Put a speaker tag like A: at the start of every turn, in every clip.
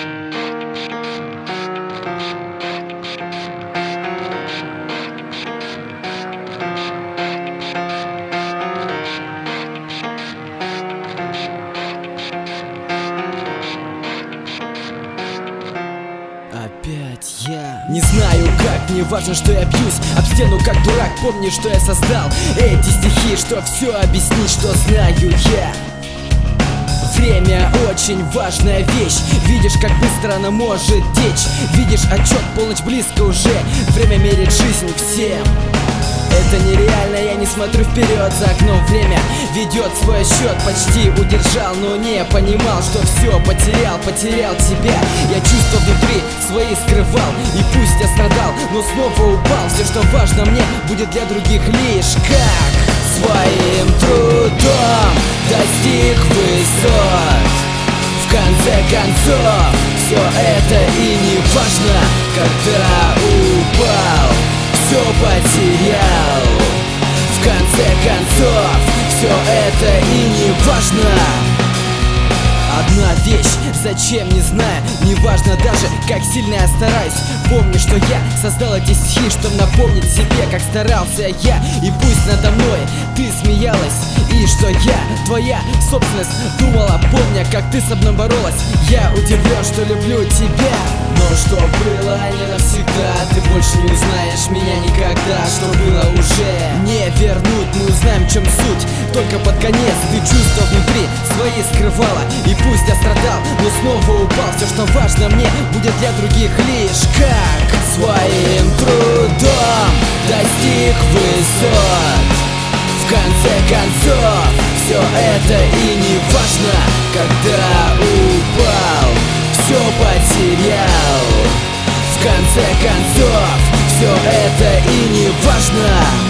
A: Опять я не знаю как, мне важно, что я бьюсь об стену как дурак. Помни, что я создал эти стихи, что все объяснить, что знаю я. Время очень важная вещь. Видишь, как быстро она может течь. Видишь, отчет, полночь близко уже. Время мерит жизнь всем. Это нереально, я не смотрю вперед. За окном время ведет свой счет. Почти удержал, но не понимал, что все потерял тебя. Я чувства внутри свои скрывал, и пусть я страдал, но снова упал. Все, что важно мне, будет для других лишь как своим трудом достиг высот. В конце концов, все это и не важно, когда упал, все потерял. В конце концов, все это и не важно. Одна вещь, зачем, не знаю, не важно даже, как сильно я стараюсь. Помни, что я создал эти стихи, чтобы напомнить себе, как старался я. И пусть надо мной ты смеялась, и что я твоя собственность. Думала, помня, как ты со мной боролась. Я удивлен, что люблю тебя, но что было не навсегда. Ты больше не узнаешь меня никогда. Что было уже не вернуть. Мы узнаем, в чем суть только под конец. Ты чувства внутри свои скрывала, и пусть я страдал, но снова упал. Все, что важно мне, будет для других лишь как своим трудом достиг высот. В конце концов, все это и не важно, когда упал, все потерял. В конце концов, все это и не важно.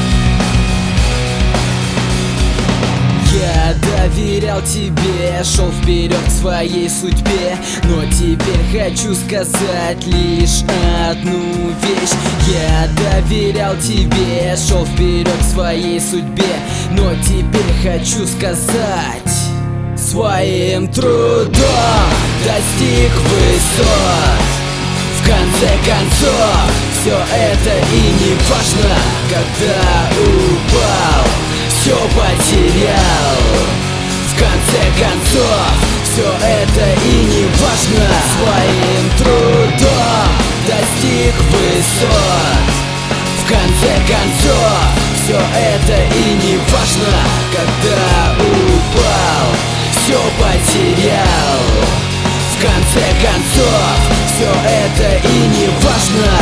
A: Я доверял тебе, шел вперед к своей судьбе, но теперь хочу сказать лишь одну вещь. Я доверял тебе, шел вперед к своей судьбе, но теперь хочу сказать: своим трудом достиг высот. В конце концов, все это и не важно, когда упал, все потерял. В конце концов, все это и не важно. Своим трудом достиг высот. В конце концов, все это и не важно, когда упал, все потерял. В конце концов, все это и не важно.